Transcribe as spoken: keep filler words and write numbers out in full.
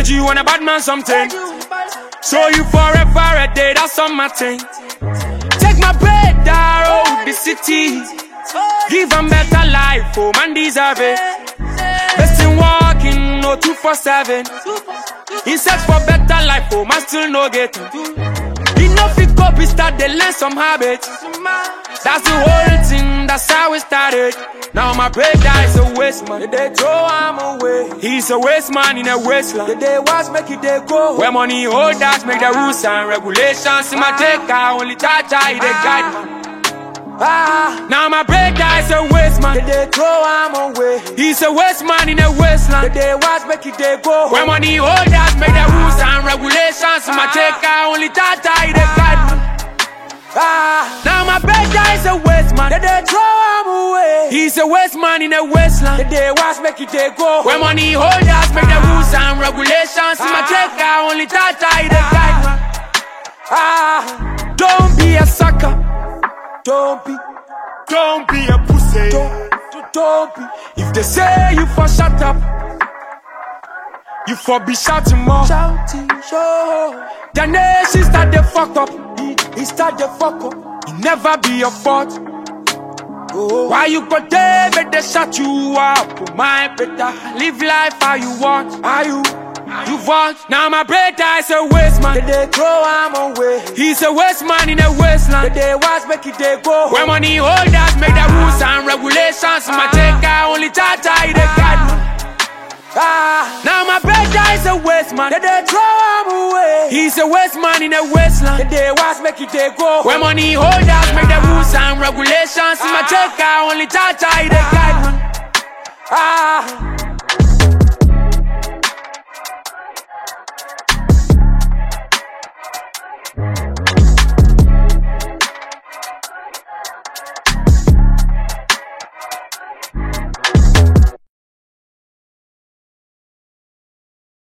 Said you want a bad man something. So you forever a day, that's on my thing. Take my bread down the city. Give them better life, oh man deserve it. Best in walking, no two for seven. In search for better life, oh man still no get it. Enough it up, we start to learn some habits. That's the whole thing, that's how it started. Now my bread is a waste man. They throw him away. He's a waste man in a wasteland. The day was make it they go. Where money holders make the rules and regulations. In my take I only charge I they guide man. Ah, now my bread is a waste man. The day throw him away. He's a waste man in a wasteland. The day was make it they go. Where money holders make the rules and regulations. In my take I only charge I they guide man. Ah, now my brother is a waste man. The day throw him away. He's a waste man in a wasteland. The day was make it they go. When money holders make the rules and regulations. In my take I only touch I the guide man. Ah, don't be a sucker. Don't be, don't be a pussy. Don't, don't be. If they say you for shut up, you for be shouting more. Shouting, show. The nation start the fuck up. He start the fuck up. It never be your fault. Oh. Why you go there, but they shut you up? My brother, live life how you want. How you, you want. Now my brother is a waste man. The day throw him away. He's a waste man in a wasteland. The day was make it they go. When money holders make the rules and regulations. My take I only touch I the guide man. Ah, now my brother is a waste man. The day throw him away. He's a waste man in a wasteland. The day was make it they go. When money holders make the rules and regulations. In my take I only touch I the guide man. Ah.